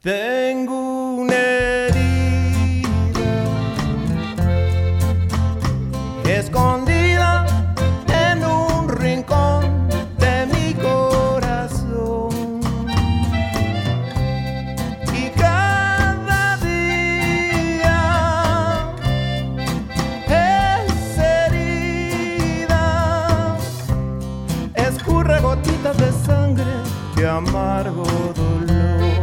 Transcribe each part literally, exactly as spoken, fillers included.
Tengo una herida escondida en un rincón de mi corazón, y cada día esa herida escurre gotitas de sangre de amargo dolor.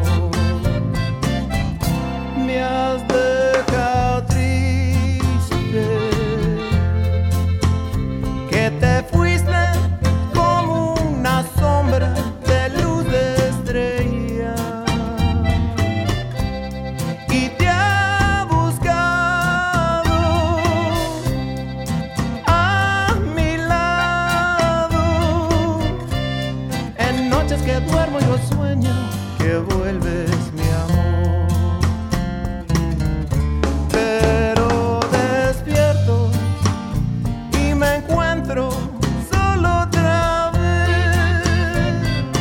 Me has dejado triste, que te fuiste como una sombra de luz de estrella, y te ha buscado a mi lado. En noches que duermo yo sueño que vuelves, mi amor. Solo otra vez.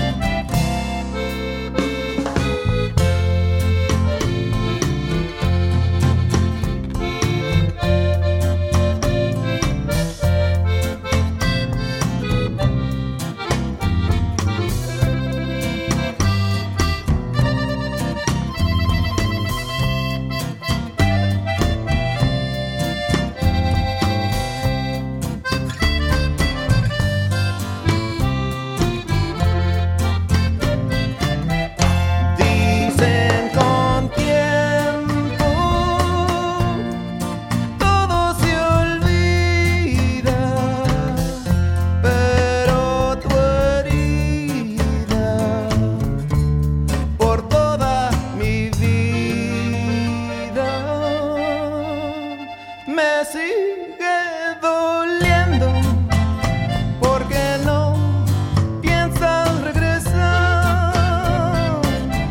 Me sigue doliendo porque no piensas regresar.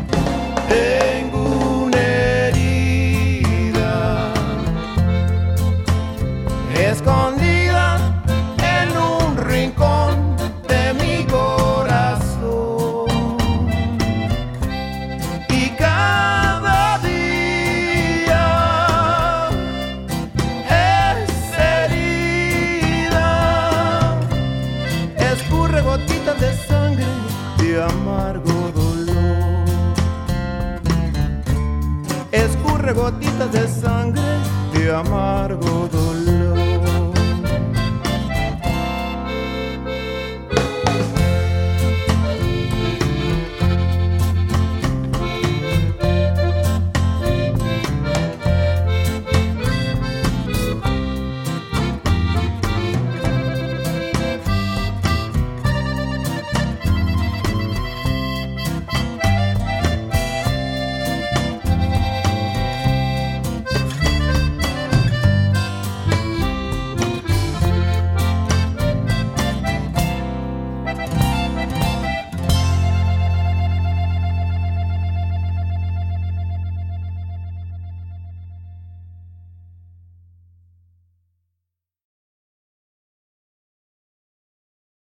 Tengo una herida escondida en un rincón de mi corazón, y cada día gotitas de sangre de amargo dolor. Escurre gotitas de sangre de amargo dolor.